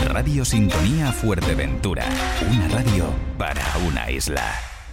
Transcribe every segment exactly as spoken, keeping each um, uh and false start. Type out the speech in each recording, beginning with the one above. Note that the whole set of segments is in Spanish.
Radio Sintonía Fuerteventura, una radio para una isla.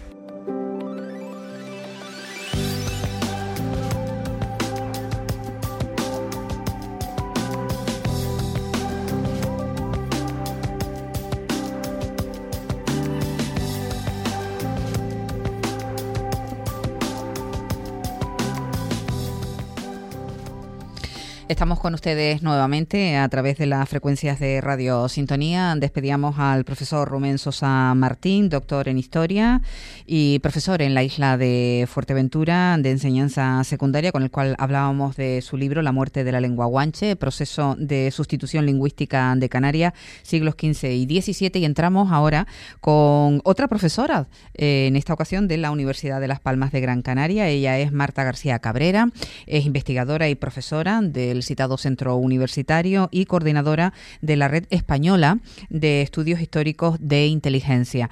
Estamos con ustedes nuevamente a través de las frecuencias de Radio Sintonía. Despedíamos al profesor Rubén Sosa Martín, doctor en Historia y profesor en la isla de Fuerteventura de enseñanza secundaria, con el cual hablábamos de su libro La muerte de la lengua guanche, proceso de sustitución lingüística de Canarias, siglos quince y diecisiete. Y entramos ahora con otra profesora, eh, en esta ocasión de la Universidad de Las Palmas de Gran Canaria. Ella es Marta García Cabrera, es investigadora y profesora del citado centro universitario y coordinadora de la Red Española de Estudios Históricos de Inteligencia.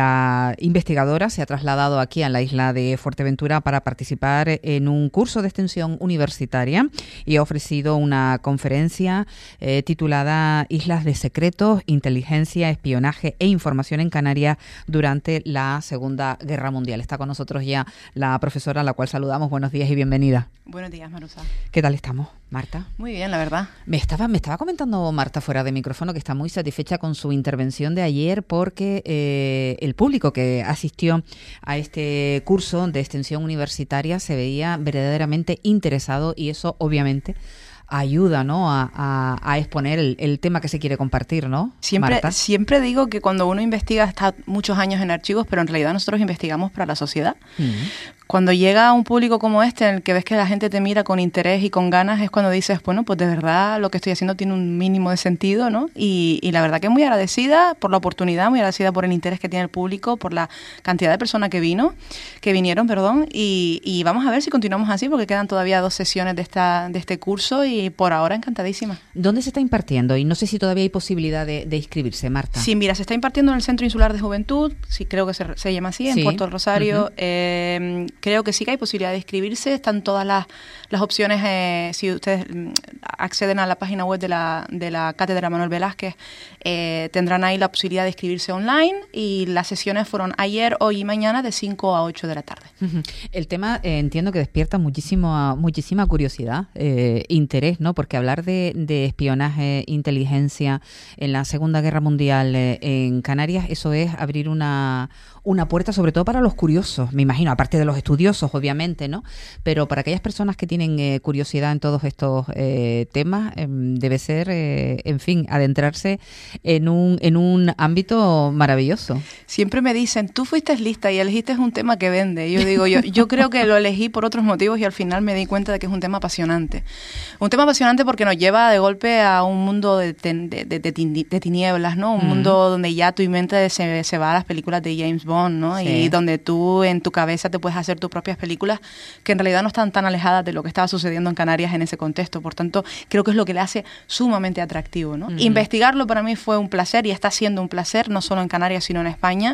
La investigadora se ha trasladado aquí a la isla de Fuerteventura para participar en un curso de extensión universitaria y ha ofrecido una conferencia eh, titulada Islas de Secretos, Inteligencia, Espionaje e Información en Canarias durante la Segunda Guerra Mundial. Está con nosotros ya la profesora, a la cual saludamos. Buenos días y bienvenida. Buenos días, Marusa. ¿Qué tal estamos, Marta? Muy bien, la verdad. Me estaba, me estaba comentando Marta fuera de micrófono que está muy satisfecha con su intervención de ayer porque eh, el público que asistió a este curso de extensión universitaria se veía verdaderamente interesado y eso obviamente ayuda, ¿no?, a, a, a exponer el, el tema que se quiere compartir, ¿no? Siempre, Marta. siempre digo que cuando uno investiga está muchos años en archivos, pero en realidad nosotros investigamos para la sociedad. Mm. Cuando llega a un público como este, en el que ves que la gente te mira con interés y con ganas, es cuando dices, bueno, pues de verdad lo que estoy haciendo tiene un mínimo de sentido, ¿no? Y, y la verdad que muy agradecida por la oportunidad, muy agradecida por el interés que tiene el público, por la cantidad de personas que vino, que vinieron, perdón, y, y vamos a ver si continuamos así, porque quedan todavía dos sesiones de esta de este curso y por ahora encantadísima. ¿Dónde se está impartiendo? Y no sé si todavía hay posibilidad de, de inscribirse, Marta. Sí, mira, se está impartiendo en el Centro Insular de Juventud, sí, creo que se, se llama así, en sí. Puerto del Rosario. Uh-huh. eh, creo que sí que hay posibilidad de inscribirse, están todas las, las opciones, eh, si ustedes acceden a la página web de la, de la Cátedra Manuel Velázquez, eh, tendrán ahí la posibilidad de inscribirse online y las sesiones fueron ayer, hoy y mañana de cinco a ocho de la tarde. Uh-huh. El tema eh, entiendo que despierta muchísimo, muchísima curiosidad, eh, interés, ¿no? Porque hablar de, de espionaje, inteligencia en la Segunda Guerra Mundial eh, en Canarias, eso es abrir una, una puerta sobre todo para los curiosos, me imagino, aparte de los estudiosos, obviamente, ¿no? Pero para aquellas personas que tienen eh, curiosidad en todos estos eh, temas, eh, debe ser, eh, en fin, adentrarse en un, en un ámbito maravilloso. Siempre me dicen, tú fuiste lista y elegiste un tema que vende. Yo digo, yo, yo creo que lo elegí por otros motivos y al final me di cuenta de que es un tema apasionante. Un tema apasionante porque nos lleva de golpe a un mundo de, de, de, de, de tinieblas, ¿no? Un mm. mundo donde ya tu mente se, se va a las películas de James Bond, ¿no? Sí. Y donde tú en tu cabeza te puedes hacer tus propias películas que en realidad no están tan alejadas de lo que estaba sucediendo en Canarias en ese contexto. Por tanto, creo que es lo que le hace sumamente atractivo, ¿no? Mm. Investigarlo para mí fue un placer y está siendo un placer, no solo en Canarias, sino en España.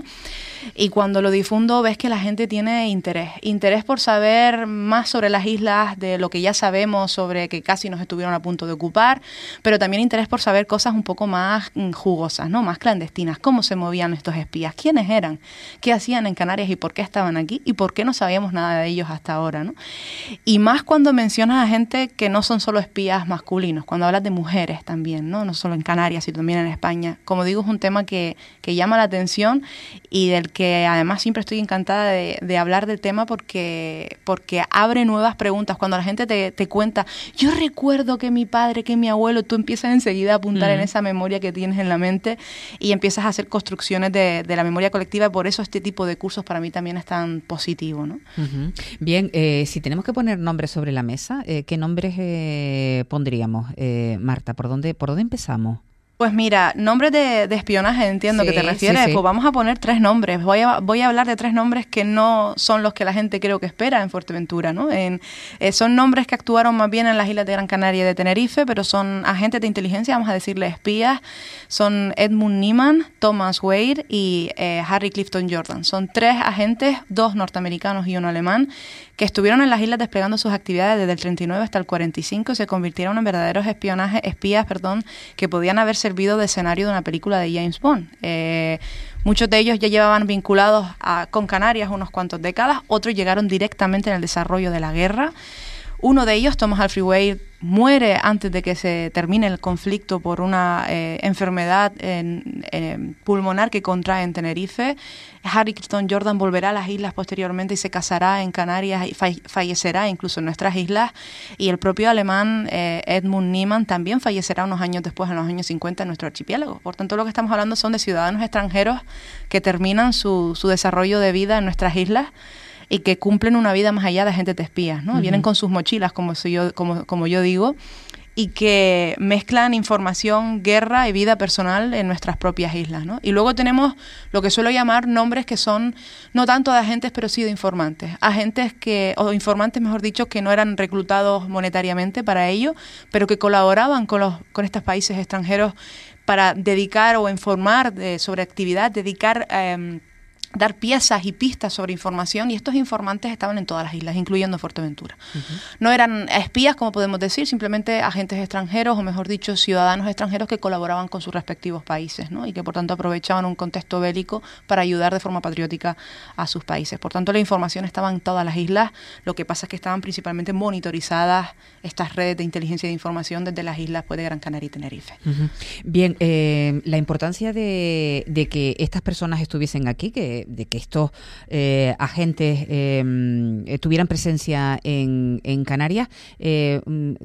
Y cuando lo difundo ves que la gente tiene interés. Interés por saber más sobre las islas, de lo que ya sabemos sobre que casi nos estuvieron a punto de ocupar, pero también interés por saber cosas un poco más jugosas, ¿no? Más clandestinas. ¿Cómo se movían estos espías? ¿Quiénes eran? ¿Qué hacían en Canarias y por qué estaban aquí? ¿Y por qué no sabíamos nada de ellos hasta ahora, ¿no? Y más cuando mencionas a gente que no son solo espías masculinos, cuando hablas de mujeres también, ¿no? No solo en Canarias, sino también en España. Como digo, es un tema que, que llama la atención y del que además siempre estoy encantada de, de hablar del tema porque, porque abre nuevas preguntas. Cuando la gente te, te cuenta, yo recuerdo que mi padre, que mi abuelo, tú empiezas enseguida a apuntar mm. en esa memoria que tienes en la mente y empiezas a hacer construcciones de, de la memoria colectiva. Por eso este tipo de cursos para mí también es tan positivo, ¿no? Uh-huh. Bien, eh, si tenemos que poner nombres sobre la mesa, eh, ¿qué nombres eh, pondríamos, eh, Marta? ¿Por dónde, por dónde empezamos? Pues mira, nombres de, de espionaje, entiendo sí, que te refieres, sí, sí. Pues vamos a poner tres nombres. Voy a, voy a hablar de tres nombres que no son los que la gente creo que espera en Fuerteventura, ¿no? En, eh, son nombres que actuaron más bien en las islas de Gran Canaria y de Tenerife, pero son agentes de inteligencia, vamos a decirle espías. Son Edmund Niemann, Thomas Wade y eh, Harry Clifton Jordan. Son tres agentes, dos norteamericanos y uno alemán, que estuvieron en las islas desplegando sus actividades desde el treinta y nueve hasta el cuarenta y cinco y se convirtieron en verdaderos espionaje, espías, perdón, que podían haberse servido de escenario de una película de James Bond. Eh, muchos de ellos ya llevaban vinculados a, con Canarias unos cuantos décadas, otros llegaron directamente en el desarrollo de la guerra. Uno de ellos, Thomas Humphrey Wade, muere antes de que se termine el conflicto por una eh, enfermedad en, en pulmonar que contrae en Tenerife. Harrington Jordan volverá a las islas posteriormente y se casará en Canarias y fa- fallecerá incluso en nuestras islas. Y el propio alemán eh, Edmund Niemann también fallecerá unos años después, en los años cincuenta, en nuestro archipiélago. Por tanto, lo que estamos hablando son de ciudadanos extranjeros que terminan su, su desarrollo de vida en nuestras islas y que cumplen una vida más allá de agentes de espías, ¿no? Uh-huh. Vienen con sus mochilas, como, soy yo, como, como yo digo, y que mezclan información, guerra y vida personal en nuestras propias islas, ¿no? Y luego tenemos lo que suelo llamar nombres que son no tanto de agentes, pero sí de informantes. Agentes que, o informantes, mejor dicho, que no eran reclutados monetariamente para ello, pero que colaboraban con, los, con estos países extranjeros para dedicar o informar de, sobre actividad, dedicar... Eh, dar piezas y pistas sobre información, y estos informantes estaban en todas las islas, incluyendo Fuerteventura. Uh-huh. No eran espías, como podemos decir, simplemente agentes extranjeros, o mejor dicho, ciudadanos extranjeros que colaboraban con sus respectivos países, ¿no? Y que por tanto aprovechaban un contexto bélico para ayudar de forma patriótica a sus países. Por tanto, la información estaba en todas las islas, lo que pasa es que estaban principalmente monitorizadas estas redes de inteligencia y de información desde las islas pues, de Gran Canaria y Tenerife. Uh-huh. Bien, eh, la importancia de, de que estas personas estuviesen aquí, que de que estos eh, agentes eh, tuvieran presencia en, en Canarias, eh,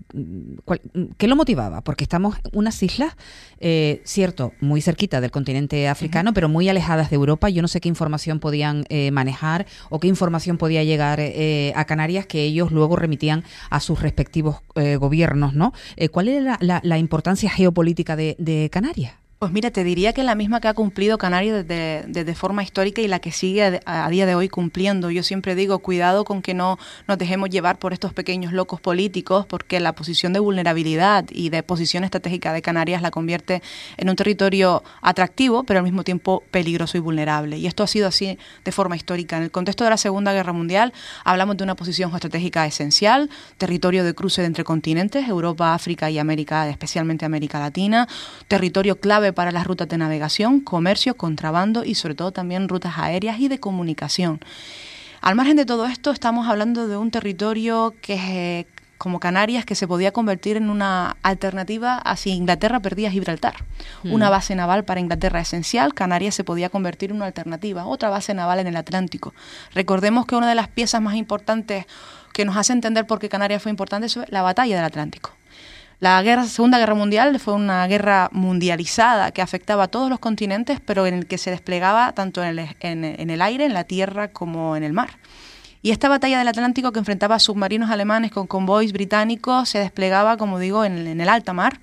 ¿cuál, ¿qué lo motivaba? Porque estamos en unas islas, eh, cierto, muy cerquita del continente africano, uh-huh. pero muy alejadas de Europa. Yo no sé qué información podían eh, manejar o qué información podía llegar eh, a Canarias que ellos luego remitían a sus respectivos eh, gobiernos, ¿no? Eh, ¿Cuál era la, la, la importancia geopolítica de, de Canarias? Pues mira, te diría que la misma que ha cumplido Canarias desde, desde forma histórica y la que sigue a, a día de hoy cumpliendo. Yo siempre digo, cuidado con que no nos dejemos llevar por estos pequeños locos políticos, porque la posición de vulnerabilidad y de posición estratégica de Canarias la convierte en un territorio atractivo, pero al mismo tiempo peligroso y vulnerable. Y esto ha sido así de forma histórica. En el contexto de la Segunda Guerra Mundial hablamos de una posición estratégica esencial, territorio de cruce de entre continentes, Europa, África y América, especialmente América Latina, territorio clave para las rutas de navegación, comercio, contrabando y sobre todo también rutas aéreas y de comunicación. Al margen de todo esto, estamos hablando de un territorio que eh, como Canarias, que se podía convertir en una alternativa a si Inglaterra perdía Gibraltar. Mm. Una base naval para Inglaterra esencial, Canarias se podía convertir en una alternativa, otra base naval en el Atlántico. Recordemos que una de las piezas más importantes que nos hace entender por qué Canarias fue importante es la batalla del Atlántico. La guerra, Segunda Guerra Mundial fue una guerra mundializada que afectaba a todos los continentes, pero en el que se desplegaba tanto en el, en, en el aire, en la tierra, como en el mar. Y esta batalla del Atlántico, que enfrentaba submarinos alemanes con convoys británicos, se desplegaba, como digo, en, en el alta mar.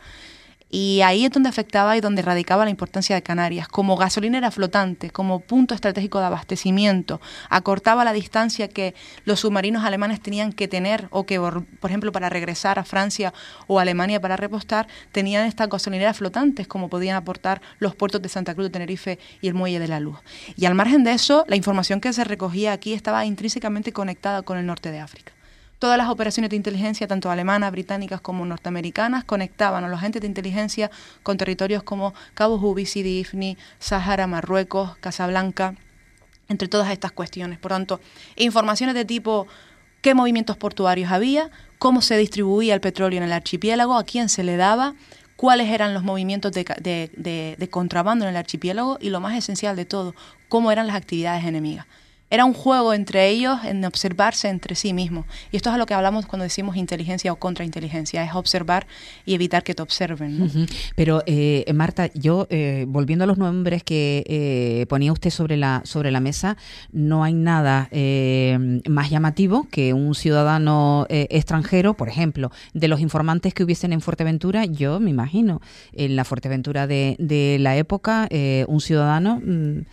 Y ahí es donde afectaba y donde radicaba la importancia de Canarias, como gasolinera flotante, como punto estratégico de abastecimiento. Acortaba la distancia que los submarinos alemanes tenían que tener, o que, por ejemplo, para regresar a Francia o a Alemania para repostar, tenían estas gasolineras flotantes, como podían aportar los puertos de Santa Cruz de Tenerife y el Muelle de la Luz. Y al margen de eso, la información que se recogía aquí estaba intrínsecamente conectada con el norte de África. Todas las operaciones de inteligencia, tanto alemanas, británicas como norteamericanas, conectaban a los agentes de inteligencia con territorios como Cabo Jubi, Sidi Ifni, Sáhara, Marruecos, Casablanca, entre todas estas cuestiones. Por tanto, informaciones de tipo qué movimientos portuarios había, cómo se distribuía el petróleo en el archipiélago, a quién se le daba, cuáles eran los movimientos de, de, de, de contrabando en el archipiélago y, lo más esencial de todo, cómo eran las actividades enemigas. Era un juego entre ellos en observarse entre sí mismos. Y esto es a lo que hablamos cuando decimos inteligencia o contrainteligencia, es observar y evitar que te observen, ¿no? Uh-huh. Pero, eh, Marta, yo, eh, volviendo a los nombres que eh, ponía usted sobre la, sobre la mesa, no hay nada eh, más llamativo que un ciudadano eh, extranjero, por ejemplo, de los informantes que hubiesen en Fuerteventura. Yo me imagino, en la Fuerteventura de, de la época, eh, un ciudadano... Mmm,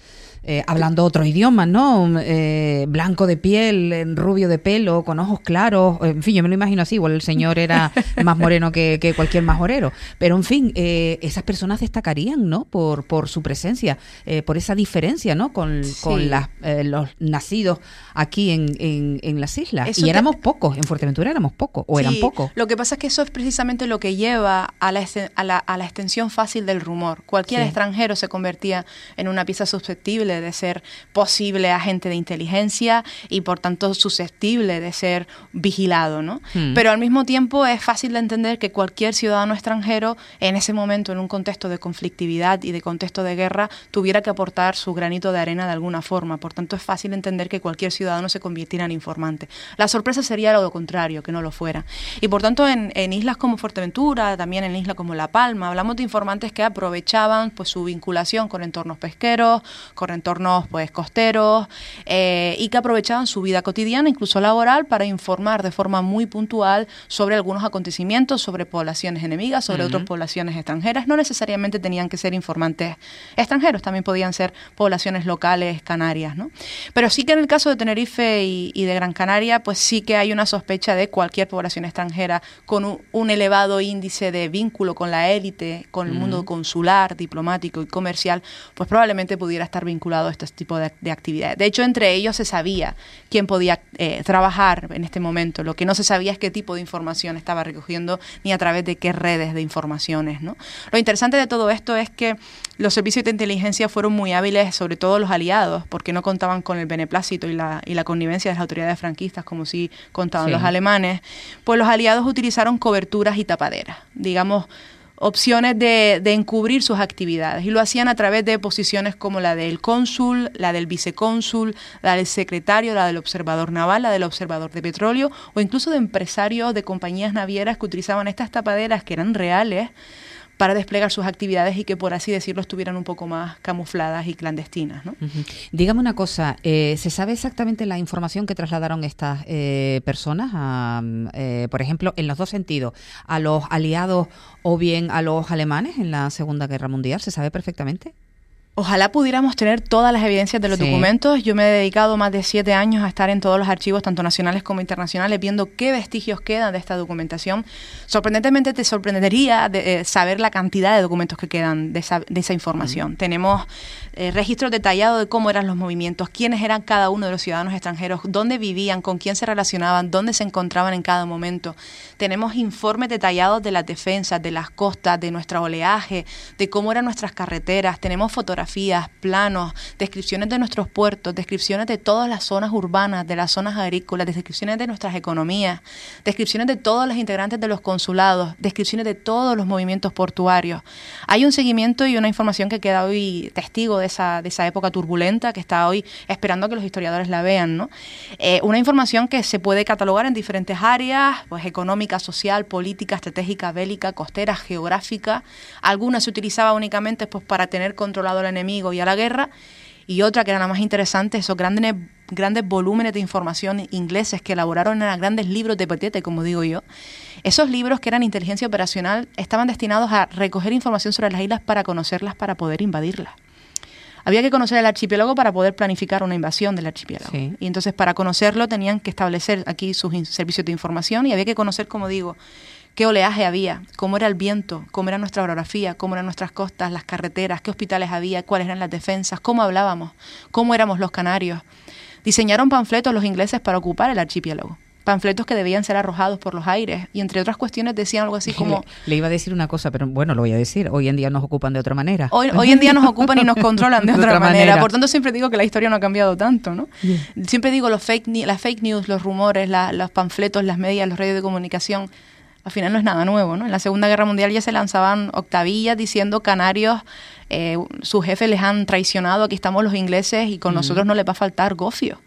eh, hablando otro idioma, ¿no? Eh, blanco de piel, rubio de pelo, con ojos claros, en fin, yo me lo imagino así, igual el señor era más moreno que, que cualquier majorero, pero en fin, eh, esas personas destacarían, ¿no? Por, por su presencia, eh, por esa diferencia, ¿no? Con, sí. con las, eh, los nacidos aquí en, en, en las islas. Eso y éramos te... pocos, en Fuerteventura éramos pocos, o sí, eran pocos. Lo que pasa es que eso es precisamente lo que lleva a la, a la, a la extensión fácil del rumor. Cualquier sí. extranjero se convertía en una pieza susceptible de ser posible agente de inteligencia y por tanto susceptible de ser vigilado, ¿no? Hmm. Pero al mismo tiempo es fácil de entender que cualquier ciudadano extranjero en ese momento, en un contexto de conflictividad y de contexto de guerra, tuviera que aportar su granito de arena de alguna forma. Por tanto, es fácil entender que cualquier ciudadano se convirtiera en informante. La sorpresa sería lo contrario, que no lo fuera. Y por tanto, en, en islas como Fuerteventura, también en islas como La Palma, hablamos de informantes que aprovechaban pues su vinculación con entornos pesqueros, con entornos pues costeros, eh, y que aprovechaban su vida cotidiana, incluso laboral, para informar de forma muy puntual sobre algunos acontecimientos, sobre poblaciones enemigas, sobre uh-huh. otras poblaciones extranjeras. No necesariamente tenían que ser informantes extranjeros, también podían ser poblaciones locales canarias, ¿no? Pero sí que en el caso de Tenerife y, y de Gran Canaria, pues sí que hay una sospecha de cualquier población extranjera con un, un elevado índice de vínculo con la élite, con el uh-huh. mundo consular, diplomático y comercial, pues probablemente pudiera estar vinculado a este tipo de, de actividades. De hecho, entre ellos se sabía quién podía eh, trabajar en este momento. Lo que no se sabía es qué tipo de información estaba recogiendo ni a través de qué redes de informaciones, ¿no? Lo interesante de todo esto es que los servicios de inteligencia fueron muy hábiles, sobre todo los aliados, porque no contaban con el beneplácito y la, y la connivencia de las autoridades franquistas, como sí contaban sí. los alemanes. Pues los aliados utilizaron coberturas y tapaderas, digamos, opciones de, de encubrir sus actividades, y lo hacían a través de posiciones como la del cónsul, la del vicecónsul, la del secretario, la del observador naval, la del observador de petróleo, o incluso de empresarios de compañías navieras que utilizaban estas tapaderas que eran reales para desplegar sus actividades y que, por así decirlo, estuvieran un poco más camufladas y clandestinas, ¿no? Uh-huh. Dígame una cosa, eh, ¿se sabe exactamente la información que trasladaron estas eh, personas, a, eh, por ejemplo, en los dos sentidos, a los aliados o bien a los alemanes en la Segunda Guerra Mundial? ¿Se sabe perfectamente? Ojalá pudiéramos tener todas las evidencias de los sí. documentos. Yo me he dedicado más de siete años a estar en todos los archivos, tanto nacionales como internacionales, viendo qué vestigios quedan de esta documentación. Sorprendentemente te sorprendería de, eh, saber la cantidad de documentos que quedan de esa, de esa información. Mm. Tenemos eh, registros detallados de cómo eran los movimientos, quiénes eran cada uno de los ciudadanos extranjeros, dónde vivían, con quién se relacionaban, dónde se encontraban en cada momento. Tenemos informes detallados de las defensas, de las costas, de nuestro oleaje, de cómo eran nuestras carreteras. Tenemos fotografías, planos, descripciones de nuestros puertos, descripciones de todas las zonas urbanas, de las zonas agrícolas, descripciones de nuestras economías, descripciones de todos los integrantes de los consulados, descripciones de todos los movimientos portuarios. Hay un seguimiento y una información que queda hoy testigo de esa, de esa época turbulenta, que está hoy esperando a que los historiadores la vean, ¿no? Eh, una información que se puede catalogar en diferentes áreas, pues económica, social, política, estratégica, bélica, costera, geográfica. Alguna se utilizaba únicamente pues para tener controlado el enemigo y a la guerra, y otra que era la más interesante, esos grandes, grandes volúmenes de información ingleses que elaboraron en grandes libros de petete, como digo yo. Esos libros, que eran inteligencia operacional, estaban destinados a recoger información sobre las islas para conocerlas, para poder invadirlas. Había que conocer el archipiélago para poder planificar una invasión del archipiélago. Sí. Y entonces, para conocerlo, tenían que establecer aquí sus servicios de información, y había que conocer, como digo, qué oleaje había, cómo era el viento, cómo era nuestra orografía, cómo eran nuestras costas, las carreteras, qué hospitales había, cuáles eran las defensas, cómo hablábamos, cómo éramos los canarios. Diseñaron panfletos los ingleses para ocupar el archipiélago. Panfletos que debían ser arrojados por los aires, y entre otras cuestiones decían algo así como... Le, le iba a decir una cosa, pero bueno, lo voy a decir. Hoy en día nos ocupan de otra manera. Hoy, hoy en día nos ocupan y nos controlan de, de otra, otra manera. manera. Por tanto, siempre digo que la historia no ha cambiado tanto, ¿no? Yeah. Siempre digo los fake, las fake news, los rumores, la, los panfletos, las medias, los radios de comunicación. Al final no es nada nuevo, ¿no? En la Segunda Guerra Mundial ya se lanzaban octavillas diciendo: canarios, eh, sus jefes les han traicionado, aquí estamos los ingleses y con mm. nosotros no les va a faltar gofio.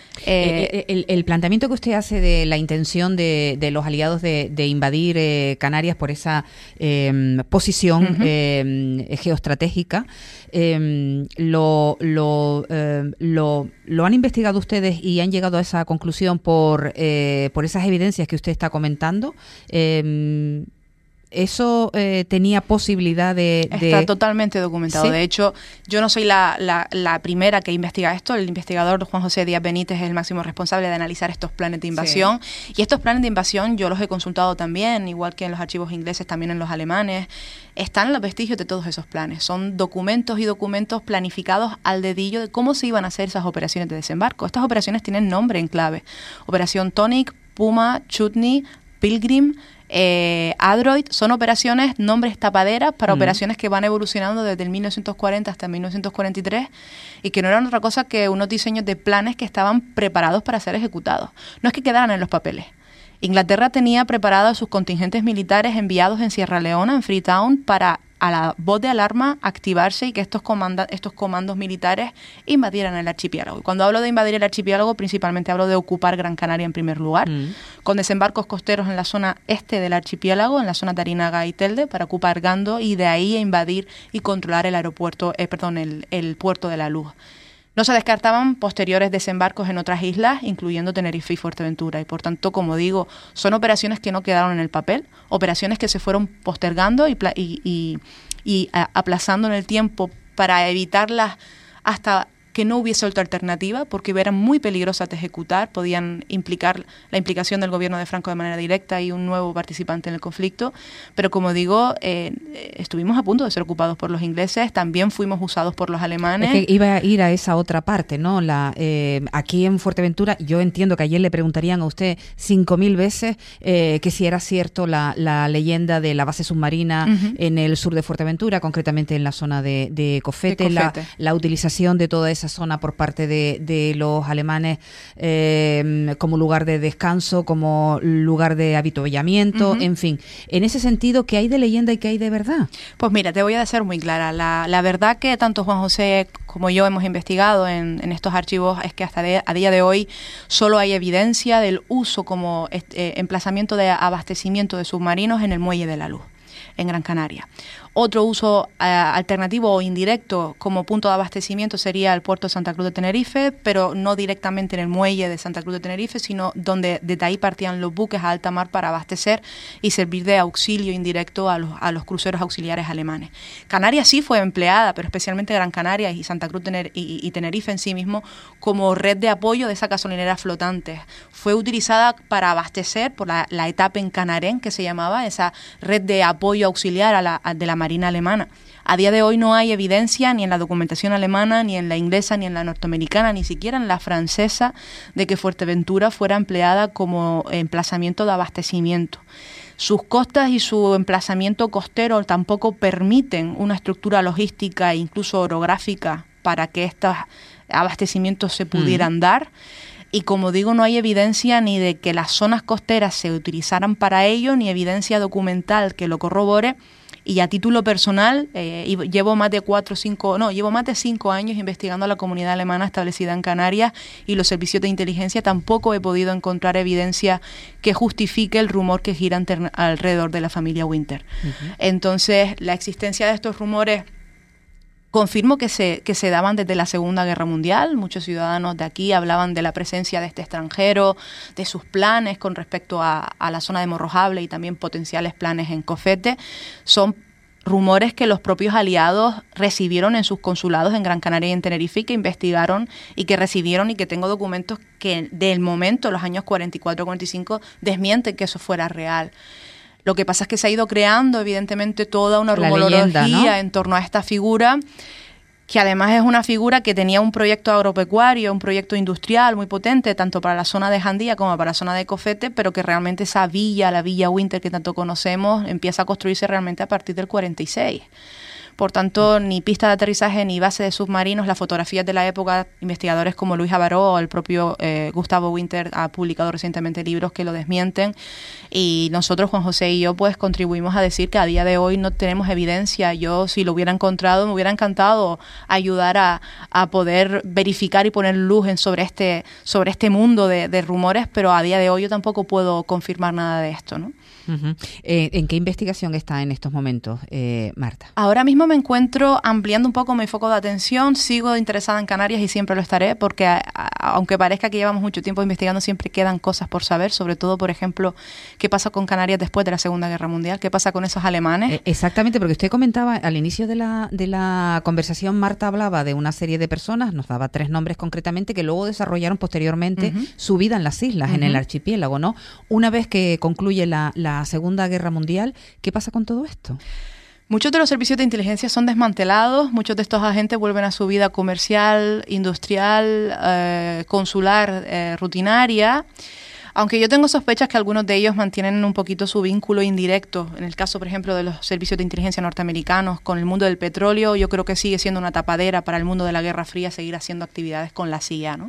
Eh, el, el planteamiento que usted hace de la intención de, de los aliados de, de invadir eh, Canarias por esa eh, posición uh-huh. eh, geoestratégica, eh, lo, lo, eh, lo, lo han investigado ustedes y han llegado a esa conclusión por, eh, por esas evidencias que usted está comentando. Eh, ¿eso eh, tenía posibilidad de...? de... Está totalmente documentado. ¿Sí? De hecho, yo no soy la, la, la primera que investiga esto. El investigador Juan José Díaz Benítez es el máximo responsable de analizar estos planes de invasión. Sí. Y estos planes de invasión yo los he consultado también, igual que en los archivos ingleses, también en los alemanes. Están los vestigios de todos esos planes. Son documentos y documentos planificados al dedillo de cómo se iban a hacer esas operaciones de desembarco. Estas operaciones tienen nombre en clave. Operación Tonic, Puma, Chutney, Pilgrim, eh, Adroit, son operaciones, nombres tapaderas para mm. operaciones que van evolucionando desde el mil novecientos cuarenta hasta mil novecientos cuarenta y tres y que no eran otra cosa que unos diseños de planes que estaban preparados para ser ejecutados. No es que quedaran en los papeles. Inglaterra tenía preparados sus contingentes militares enviados en Sierra Leona, en Freetown, para a la voz de alarma activarse y que estos, comanda, estos comandos militares invadieran el archipiélago. Y cuando hablo de invadir el archipiélago, principalmente hablo de ocupar Gran Canaria en primer lugar, mm. con desembarcos costeros en la zona este del archipiélago, en la zona de Arinaga y Telde, para ocupar Gando y de ahí a invadir y controlar el aeropuerto, eh, perdón, el, el puerto de La Luz. No se descartaban posteriores desembarcos en otras islas, incluyendo Tenerife y Fuerteventura. Y por tanto, como digo, son operaciones que no quedaron en el papel, operaciones que se fueron postergando y, y, y, y aplazando en el tiempo para evitarlas hasta que no hubiese otra alternativa, porque eran muy peligrosas de ejecutar, podían implicar la implicación del gobierno de Franco de manera directa y un nuevo participante en el conflicto. Pero como digo, eh, estuvimos a punto de ser ocupados por los ingleses, también fuimos usados por los alemanes. Es que iba a ir a esa otra parte, ¿no? La eh, aquí en Fuerteventura, yo entiendo que ayer le preguntarían a usted cinco mil veces eh, que si era cierto la, la leyenda de la base submarina uh-huh. en el sur de Fuerteventura, concretamente en la zona de, de Cofete, de Cofete. La, la utilización de toda esa zona por parte de, de los alemanes eh, como lugar de descanso, como lugar de avituallamiento, uh-huh. en fin. En ese sentido, ¿qué hay de leyenda y qué hay de verdad? Pues mira, te voy a ser muy clara. La, la verdad que tanto Juan José como yo hemos investigado en, en estos archivos es que hasta de, a día de hoy solo hay evidencia del uso como eh, emplazamiento de abastecimiento de submarinos en el Muelle de la Luz, en Gran Canaria. Otro uso uh, alternativo o indirecto como punto de abastecimiento sería el puerto de Santa Cruz de Tenerife, pero no directamente en el muelle de Santa Cruz de Tenerife, sino donde desde ahí partían los buques a alta mar para abastecer y servir de auxilio indirecto a los, a los cruceros auxiliares alemanes. Canarias sí fue empleada, pero especialmente Gran Canaria y Santa Cruz Tener- y, y Tenerife en sí mismo, como red de apoyo de esas gasolineras flotantes. Fue utilizada para abastecer por la, la etapa en Canarén, que se llamaba, esa red de apoyo auxiliar a la, a, de la Marina alemana. A día de hoy no hay evidencia ni en la documentación alemana, ni en la inglesa, ni en la norteamericana, ni siquiera en la francesa, de que Fuerteventura fuera empleada como emplazamiento de abastecimiento. Sus costas y su emplazamiento costero tampoco permiten una estructura logística e incluso orográfica para que estos abastecimientos se pudieran mm. dar. Y como digo, no hay evidencia ni de que las zonas costeras se utilizaran para ello, ni evidencia documental que lo corrobore. Y a título personal, eh, llevo más de cuatro, cinco, no, llevo más de cinco años investigando a la comunidad alemana establecida en Canarias y los servicios de inteligencia. Tampoco he podido encontrar evidencia que justifique el rumor que gira inter- alrededor de la familia Winter. Uh-huh. Entonces, la existencia de estos rumores confirmo que se, que se daban desde la Segunda Guerra Mundial. Muchos ciudadanos de aquí hablaban de la presencia de este extranjero, de sus planes con respecto a, a la zona de Morrojable y también potenciales planes en Cofete. Son rumores que los propios aliados recibieron en sus consulados en Gran Canaria y en Tenerife y que investigaron y que recibieron y que tengo documentos que del momento, los años cuarenta y cuatro cuarenta y cinco, desmienten que eso fuera real. Lo que pasa es que se ha ido creando, evidentemente, toda una rumorología, ¿no?, en torno a esta figura, que además es una figura que tenía un proyecto agropecuario, un proyecto industrial muy potente, tanto para la zona de Jandía como para la zona de Cofete, pero que realmente esa villa, la Villa Winter que tanto conocemos, empieza a construirse realmente a partir del cuarenta y seis. Por tanto, ni pista de aterrizaje ni base de submarinos. Las fotografías de la época, investigadores como Luis Abaró o el propio eh, Gustavo Winter ha publicado recientemente libros que lo desmienten. Y nosotros, Juan José y yo, pues contribuimos a decir que a día de hoy no tenemos evidencia. Yo, si lo hubiera encontrado, me hubiera encantado ayudar a, a poder verificar y poner luz en sobre este, sobre este mundo de, de rumores, pero a día de hoy yo tampoco puedo confirmar nada de esto, ¿no? Uh-huh. Eh, ¿En qué investigación está en estos momentos, eh, Marta? Ahora mismo me encuentro ampliando un poco mi foco de atención. Sigo interesada en Canarias y siempre lo estaré porque a, a, aunque parezca que llevamos mucho tiempo investigando, siempre quedan cosas por saber, sobre todo, por ejemplo, qué pasa con Canarias después de la Segunda Guerra Mundial, qué pasa con esos alemanes. Eh, exactamente, porque usted comentaba al inicio de la, de la conversación, Marta hablaba de una serie de personas, nos daba tres nombres concretamente, que luego desarrollaron posteriormente uh-huh. su vida en las islas, uh-huh. en el archipiélago, ¿no? Una vez que concluye la, la Segunda Guerra Mundial, ¿qué pasa con todo esto? Muchos de los servicios de inteligencia son desmantelados, muchos de estos agentes vuelven a su vida comercial, industrial, eh, consular, eh, rutinaria, aunque yo tengo sospechas que algunos de ellos mantienen un poquito su vínculo indirecto. En el caso, por ejemplo, de los servicios de inteligencia norteamericanos con el mundo del petróleo, yo creo que sigue siendo una tapadera para el mundo de la Guerra Fría seguir haciendo actividades con la C I A, ¿no?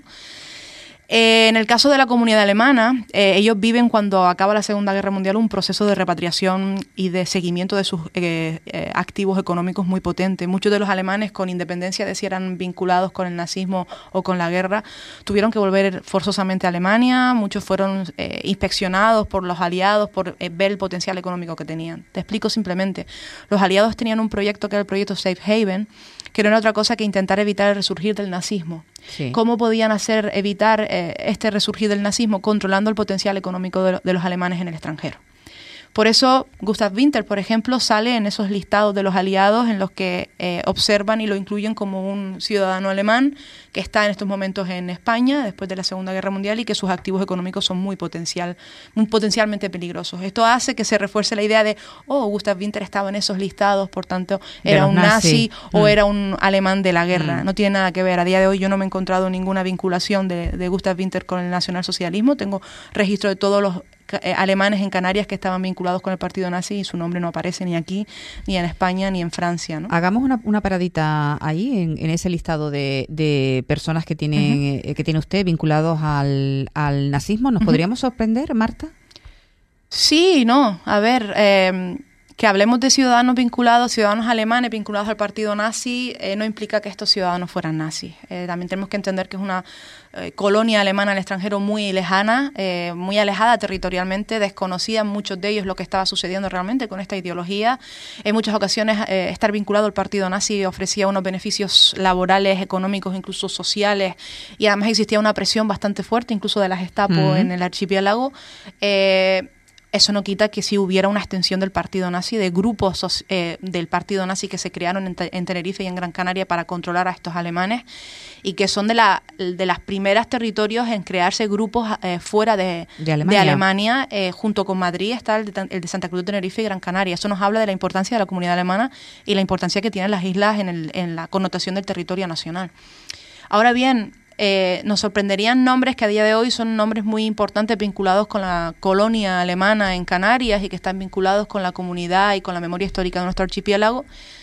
Eh, en el caso de la comunidad alemana, eh, ellos viven cuando acaba la Segunda Guerra Mundial un proceso de repatriación y de seguimiento de sus eh, eh, activos económicos muy potente. Muchos de los alemanes, con independencia de si eran vinculados con el nazismo o con la guerra, tuvieron que volver forzosamente a Alemania. Muchos fueron eh, inspeccionados por los aliados por eh, ver el potencial económico que tenían. Te explico simplemente. Los aliados tenían un proyecto que era el proyecto Safe Haven, que no era otra cosa que intentar evitar el resurgir del nazismo. Sí. ¿Cómo podían hacer evitar eh, este resurgir del nazismo? Controlando el potencial económico de, de los alemanes en el extranjero. Por eso Gustav Winter, por ejemplo, sale en esos listados de los aliados en los que eh, observan y lo incluyen como un ciudadano alemán que está en estos momentos en España después de la Segunda Guerra Mundial y que sus activos económicos son muy potencial, muy potencialmente peligrosos. Esto hace que se refuerce la idea de, oh, Gustav Winter estaba en esos listados, por tanto era un nazi, nazi mm. o era un alemán de la guerra. Mm. No tiene nada que ver. A día de hoy yo no me he encontrado ninguna vinculación de, de Gustav Winter con el nacionalsocialismo. Tengo registro de todos los alemanes en Canarias que estaban vinculados con el partido nazi y su nombre no aparece ni aquí, ni en España, ni en Francia, ¿no? Hagamos una, una paradita ahí, en, en ese listado de, de personas que tiene, uh-huh. que tiene usted vinculados al, al nazismo. ¿Nos uh-huh. podríamos sorprender, Marta? Sí, no. A ver, eh, que hablemos de ciudadanos vinculados, ciudadanos alemanes vinculados al partido nazi, eh, no implica que estos ciudadanos fueran nazis. Eh, también tenemos que entender que es una eh, colonia alemana en el extranjero muy lejana, eh, muy alejada territorialmente, desconocida muchos de ellos lo que estaba sucediendo realmente con esta ideología. En muchas ocasiones eh, estar vinculado al partido nazi ofrecía unos beneficios laborales, económicos, incluso sociales, y además existía una presión bastante fuerte, incluso de la Gestapo uh-huh. en el archipiélago. Eh, Eso no quita que si hubiera una extensión del partido nazi, de grupos eh, del partido nazi que se crearon en, en Tenerife y en Gran Canaria para controlar a estos alemanes y que son de, la, de las primeras territorios en crearse grupos eh, fuera de, de Alemania, de Alemania eh, junto con Madrid está el de, el de Santa Cruz de Tenerife y Gran Canaria. Eso nos habla de la importancia de la comunidad alemana y la importancia que tienen las islas en, el, en la connotación del territorio nacional. Ahora bien, Eh, nos sorprenderían nombres que a día de hoy son nombres muy importantes vinculados con la colonia alemana en Canarias y que están vinculados con la comunidad y con la memoria histórica de nuestro archipiélago,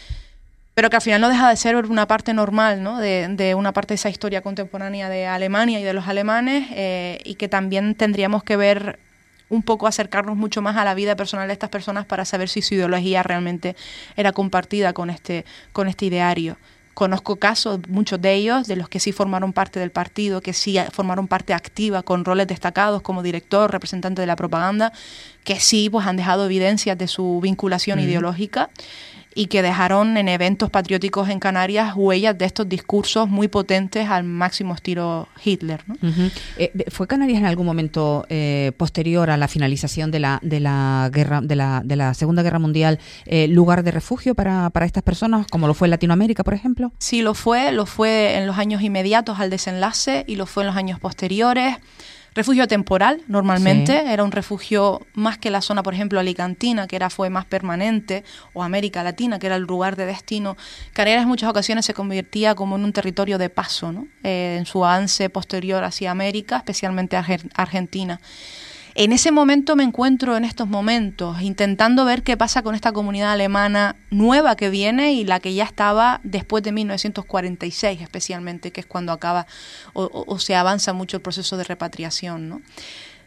pero que al final no deja de ser una parte normal, ¿no? de, de una parte de esa historia contemporánea de Alemania y de los alemanes eh, y que también tendríamos que ver un poco, acercarnos mucho más a la vida personal de estas personas para saber si su ideología realmente era compartida con este, con este ideario. Conozco casos, muchos de ellos, de los que sí formaron parte del partido, que sí formaron parte activa con roles destacados como director, representante de la propaganda, que sí pues han dejado evidencias de su vinculación mm. ideológica y que dejaron en eventos patrióticos en Canarias huellas de estos discursos muy potentes al máximo estilo Hitler, ¿no? Uh-huh. Eh, ¿Fue Canarias en algún momento eh, posterior a la finalización de la de la guerra de la de la Segunda Guerra Mundial eh, lugar de refugio para, para estas personas, como lo fue en Latinoamérica, por ejemplo? Sí, lo fue, lo fue en los años inmediatos al desenlace y lo fue en los años posteriores. Refugio temporal, normalmente, sí. Era un refugio más que la zona, por ejemplo, alicantina, que era fue más permanente, o América Latina, que era el lugar de destino. Canarias en muchas ocasiones se convertía como en un territorio de paso, ¿no? Eh, en su avance posterior hacia América, especialmente Argentina. En ese momento me encuentro en estos momentos intentando ver qué pasa con esta comunidad alemana nueva que viene y la que ya estaba después de mil novecientos cuarenta y seis especialmente, que es cuando acaba o, o, o se avanza mucho el proceso de repatriación, ¿no?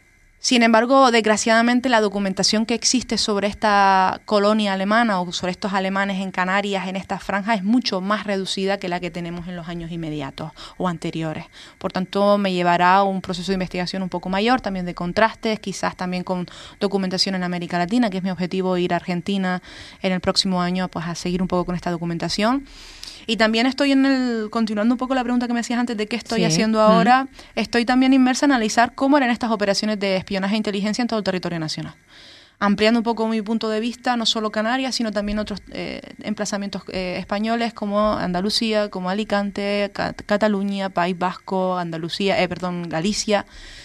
Sin embargo, desgraciadamente, la documentación que existe sobre esta colonia alemana o sobre estos alemanes en Canarias, en esta franja, es mucho más reducida que la que tenemos en los años inmediatos o anteriores. Por tanto, me llevará a un proceso de investigación un poco mayor, también de contrastes, quizás también con documentación en América Latina, que es mi objetivo, ir a Argentina en el próximo año pues, a seguir un poco con esta documentación. Y también estoy en el, continuando un poco la pregunta que me hacías antes de qué estoy sí. haciendo ahora, mm. estoy también inmersa en analizar cómo eran estas operaciones de espionaje e inteligencia en todo el territorio nacional. Ampliando un poco mi punto de vista, no solo Canarias, sino también otros eh, emplazamientos eh, españoles como Andalucía, como Alicante, Cat- Cataluña, País Vasco, Andalucía, eh, perdón, Galicia,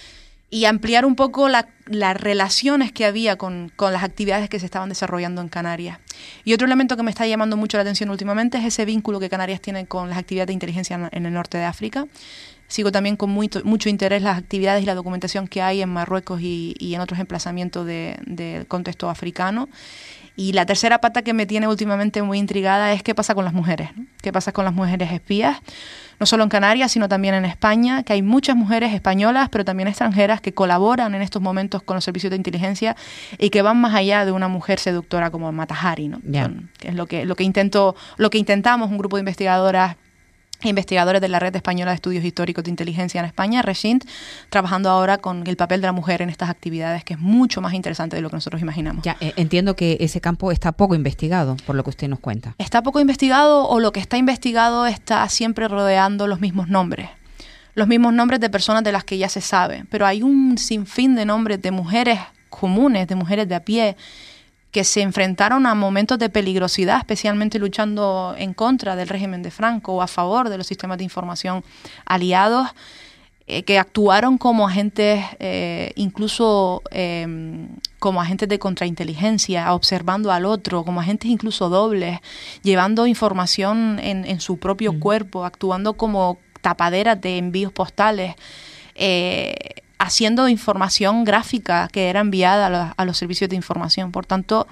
y ampliar un poco la, las relaciones que había con, con las actividades que se estaban desarrollando en Canarias. Y otro elemento que me está llamando mucho la atención últimamente es ese vínculo que Canarias tiene con las actividades de inteligencia en, en el norte de África. Sigo también con muy, mucho interés las actividades y la documentación que hay en Marruecos y, y en otros emplazamientos del de contexto africano. Y la tercera pata que me tiene últimamente muy intrigada es qué pasa con las mujeres, ¿no? ¿Qué pasa con las mujeres espías? No solo en Canarias, sino también en España, que hay muchas mujeres españolas, pero también extranjeras, que colaboran en estos momentos con los servicios de inteligencia y que van más allá de una mujer seductora como Mata Hari, ¿no? Yeah. Son, que es lo que, lo que intento, lo que intentamos un grupo de investigadoras investigadores de la Red Española de Estudios Históricos de Inteligencia en España, RESINT, trabajando ahora con el papel de la mujer en estas actividades, que es mucho más interesante de lo que nosotros imaginamos. Ya, eh, entiendo que ese campo está poco investigado, por lo que usted nos cuenta. Está poco investigado, o lo que está investigado está siempre rodeando los mismos nombres. Los mismos nombres de personas de las que ya se sabe, pero hay un sinfín de nombres de mujeres comunes, de mujeres de a pie, que se enfrentaron a momentos de peligrosidad, especialmente luchando en contra del régimen de Franco o a favor de los sistemas de información aliados, eh, que actuaron como agentes, eh, incluso eh, como agentes de contrainteligencia, observando al otro, como agentes incluso dobles, llevando información en, en su propio mm. cuerpo, actuando como tapaderas de envíos postales, eh, haciendo información gráfica que era enviada a los, a los servicios de información. Por tanto,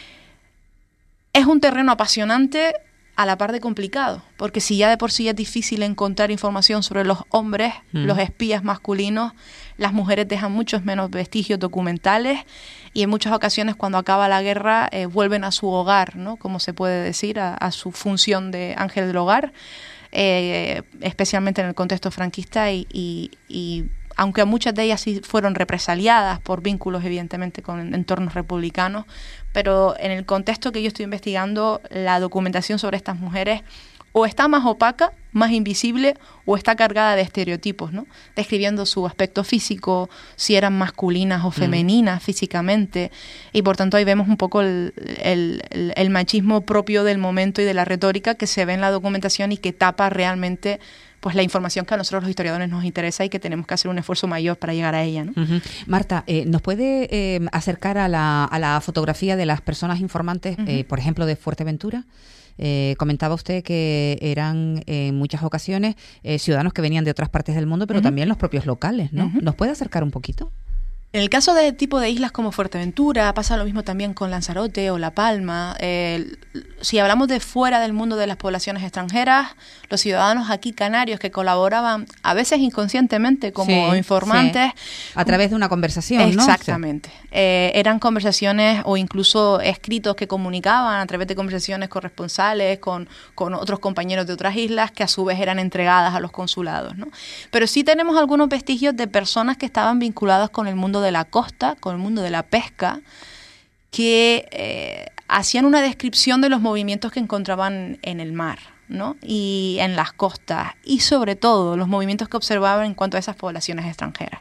es un terreno apasionante a la par de complicado, porque si ya de por sí es difícil encontrar información sobre los hombres, mm. los espías masculinos, las mujeres dejan muchos menos vestigios documentales y en muchas ocasiones cuando acaba la guerra eh, vuelven a su hogar, ¿no? Como se puede decir, a, a su función de ángel del hogar, eh, especialmente en el contexto franquista y, y, y aunque muchas de ellas sí fueron represaliadas por vínculos evidentemente con entornos republicanos, pero en el contexto que yo estoy investigando, la documentación sobre estas mujeres o está más opaca, más invisible, o está cargada de estereotipos, ¿no? Describiendo su aspecto físico, si eran masculinas o femeninas mm. físicamente, y por tanto ahí vemos un poco el, el, el, el machismo propio del momento y de la retórica que se ve en la documentación y que tapa realmente pues la información que a nosotros los historiadores nos interesa y que tenemos que hacer un esfuerzo mayor para llegar a ella, ¿no? Uh-huh. Marta, eh, ¿nos puede eh, acercar a la, a la fotografía de las personas informantes, uh-huh. eh, por ejemplo, de Fuerteventura? Eh, comentaba usted que eran eh, en muchas ocasiones eh, ciudadanos que venían de otras partes del mundo, pero uh-huh. también los propios locales, ¿no? Uh-huh. ¿Nos puede acercar un poquito? En el caso de tipo de islas como Fuerteventura, pasa lo mismo también con Lanzarote o La Palma. Eh, si hablamos de fuera del mundo de las poblaciones extranjeras, los ciudadanos aquí canarios que colaboraban, a veces inconscientemente como sí, informantes. Sí. A través de una conversación, ¿no? Exactamente. Sí. Eh, eran conversaciones o incluso escritos que comunicaban a través de conversaciones corresponsales con, con otros compañeros de otras islas que a su vez eran entregadas a los consulados, ¿no? Pero sí tenemos algunos vestigios de personas que estaban vinculadas con el mundo de la costa, con el mundo de la pesca, que eh, hacían una descripción de los movimientos que encontraban en el mar, ¿no? Y en las costas, y sobre todo los movimientos que observaban en cuanto a esas poblaciones extranjeras.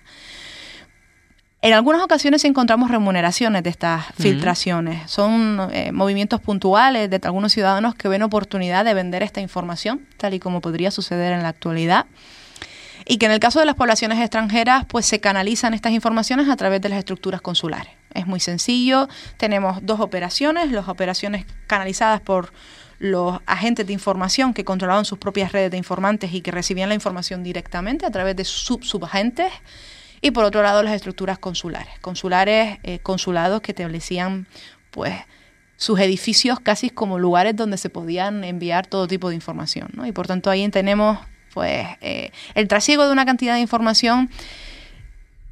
En algunas ocasiones encontramos remuneraciones de estas uh-huh. filtraciones. Son eh, movimientos puntuales de algunos ciudadanos que ven oportunidad de vender esta información, tal y como podría suceder en la actualidad. Y que en el caso de las poblaciones extranjeras, pues se canalizan estas informaciones a través de las estructuras consulares. Es muy sencillo, tenemos dos operaciones, las operaciones canalizadas por los agentes de información que controlaban sus propias redes de informantes y que recibían la información directamente a través de sub subagentes, y por otro lado las estructuras consulares, consulares, eh, consulados que establecían pues sus edificios casi como lugares donde se podían enviar todo tipo de información, ¿no? Y por tanto ahí tenemos pues eh, el trasiego de una cantidad de información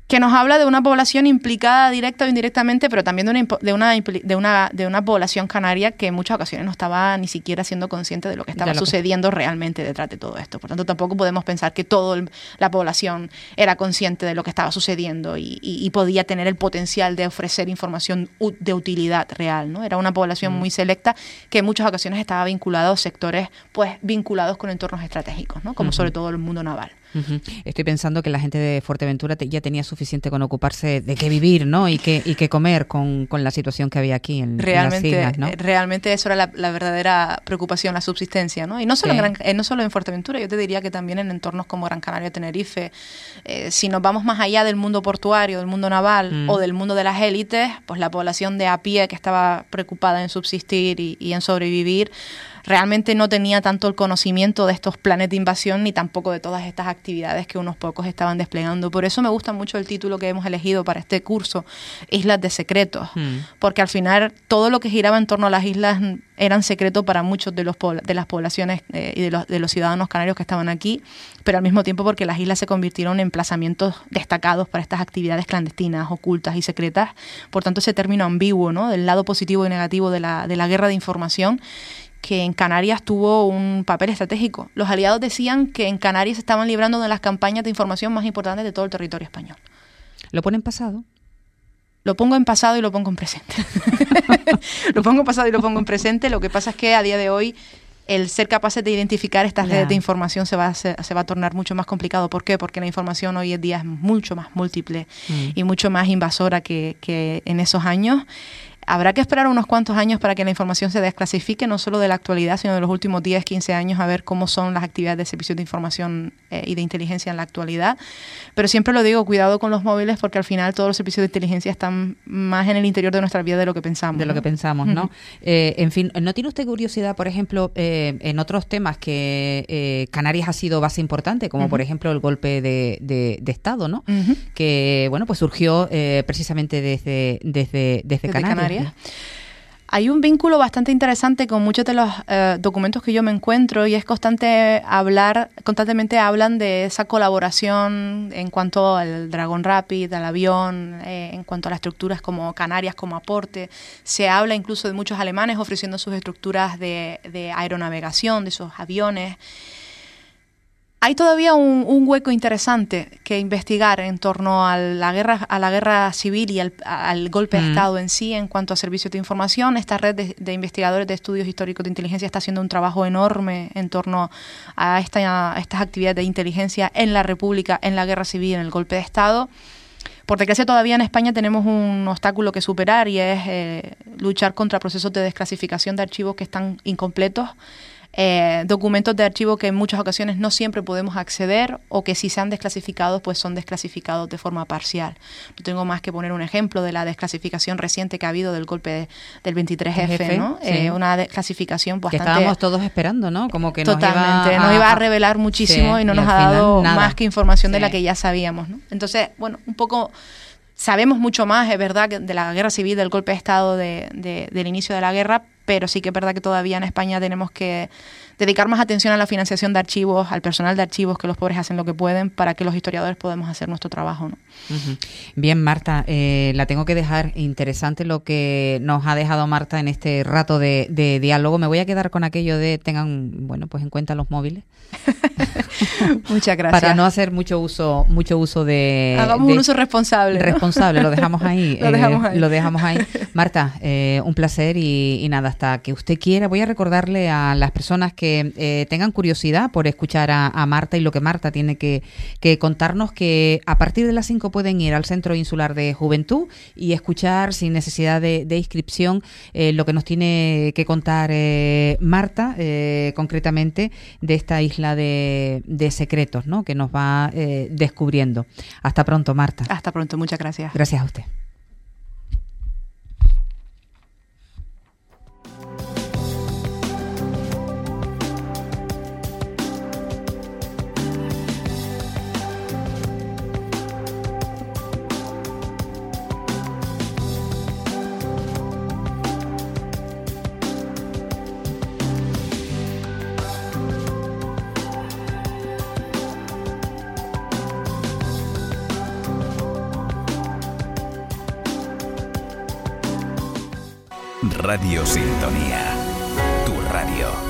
que nos habla de una población implicada directa o indirectamente, pero también de una, de una, de una, de una población canaria que en muchas ocasiones no estaba ni siquiera siendo consciente de lo que estaba lo sucediendo que... realmente detrás de todo esto. Por tanto, tampoco podemos pensar que toda la población era consciente de lo que estaba sucediendo y, y, y podía tener el potencial de ofrecer información de utilidad real, ¿no? Era una población mm. muy selecta que en muchas ocasiones estaba vinculada a sectores pues vinculados con entornos estratégicos, ¿no? Como uh-huh. sobre todo el mundo naval. Uh-huh. Estoy pensando que la gente de Fuerteventura te, ya tenía suficiente con ocuparse de qué vivir, ¿no? Y qué y qué comer con, con la situación que había aquí en, realmente, en las islas, ¿no? Realmente eso era la, la verdadera preocupación, la subsistencia, ¿no? Y no solo, sí. en, Gran, eh, no solo en Fuerteventura, yo te diría que también en entornos como Gran Canaria, Tenerife. Eh, si nos vamos más allá del mundo portuario, del mundo naval mm. o del mundo de las élites, pues la población de a pie que estaba preocupada en subsistir y, y en sobrevivir, realmente no tenía tanto el conocimiento de estos planes de invasión ni tampoco de todas estas actividades que unos pocos estaban desplegando. Por eso me gusta mucho el título que hemos elegido para este curso, Islas de Secretos, mm. porque al final todo lo que giraba en torno a las islas eran secretos para muchos de los de las poblaciones eh, y de los, de los ciudadanos canarios que estaban aquí, pero al mismo tiempo porque las islas se convirtieron en emplazamientos destacados para estas actividades clandestinas, ocultas y secretas. Por tanto, ese término ambiguo, ¿no?, del lado positivo y negativo de la, de la guerra de información, que en Canarias tuvo un papel estratégico. Los aliados decían que en Canarias se estaban librando de las campañas de información más importantes de todo el territorio español. ¿Lo pone en pasado? Lo pongo en pasado y lo pongo en presente. Lo pongo en pasado y lo pongo en presente. Lo que pasa es que a día de hoy el ser capaces de identificar estas redes yeah. de información se va, a ser, se va a tornar mucho más complicado. ¿Por qué? Porque la información hoy en día es mucho más múltiple mm. y mucho más invasora que, que en esos años. Habrá que esperar unos cuantos años para que la información se desclasifique, no solo de la actualidad, sino de los últimos diez, quince años, a ver cómo son las actividades de servicios de información eh, y de inteligencia en la actualidad. Pero siempre lo digo, cuidado con los móviles, porque al final todos los servicios de inteligencia están más en el interior de nuestra vida de lo que pensamos. De lo ¿no? que pensamos, ¿no? Uh-huh. eh, en fin, ¿no tiene usted curiosidad, por ejemplo, eh, en otros temas que eh, Canarias ha sido base importante, como uh-huh. por ejemplo el golpe de, de, de Estado, ¿no? Uh-huh. Que, bueno, pues surgió eh, precisamente desde, desde, desde, desde Canarias. Canarias. Hay un vínculo bastante interesante con muchos de los eh, documentos que yo me encuentro, y es constante hablar, constantemente hablan de esa colaboración en cuanto al Dragon Rapid, al avión, eh, en cuanto a las estructuras como Canarias como aporte. Se habla incluso de muchos alemanes ofreciendo sus estructuras de, de aeronavegación, de sus aviones. Hay todavía un, un hueco interesante que investigar en torno a la guerra, a la guerra civil y al, al golpe mm. de Estado en sí en cuanto a servicios de información. Esta red de, de investigadores de estudios históricos de inteligencia está haciendo un trabajo enorme en torno a, esta, a estas actividades de inteligencia en la República, en la guerra civil, en el golpe de Estado. Por desgracia, todavía en España tenemos un obstáculo que superar, y es eh, luchar contra procesos de desclasificación de archivos que están incompletos. Eh, documentos de archivo que en muchas ocasiones no siempre podemos acceder, o que si se han desclasificado, pues son desclasificados de forma parcial. No tengo más que poner un ejemplo de la desclasificación reciente que ha habido del golpe de, del veintitrés efe, ¿no? Sí. Eh, una desclasificación bastante... Que estábamos todos esperando, ¿no? Como que totalmente, nos iba a, nos iba a revelar muchísimo sí, y no y nos ha dado nada. Más que información sí. de la que ya sabíamos, ¿no? Entonces, bueno, un poco... Sabemos mucho más, es verdad, de la guerra civil, del golpe de Estado, de, de, del inicio de la guerra, pero sí que es verdad que todavía en España tenemos que dedicar más atención a la financiación de archivos, al personal de archivos, que los pobres hacen lo que pueden para que los historiadores podamos hacer nuestro trabajo, ¿no? Uh-huh. Bien, Marta, eh, la tengo que dejar. Interesante lo que nos ha dejado Marta en este rato de, de diálogo. Me voy a quedar con aquello de tengan, bueno, pues en cuenta los móviles. Muchas gracias. Para no hacer mucho uso, mucho uso de... Hagamos de, un uso responsable, ¿no? Responsable, lo dejamos ahí. lo, eh, dejamos ahí. lo dejamos ahí. Marta, eh, un placer y, y nada, hasta que usted quiera. Voy a recordarle a las personas que eh, tengan curiosidad por escuchar a, a Marta y lo que Marta tiene que, que contarnos, que a partir de las cinco pueden ir al Centro Insular de Juventud y escuchar sin necesidad de, de inscripción eh, lo que nos tiene que contar eh, Marta, eh, concretamente de esta isla de, de secretos, ¿no?, que nos va eh, descubriendo. Hasta pronto, Marta. Hasta pronto, muchas gracias. Gracias a usted. Radio Sintonía. Tu radio.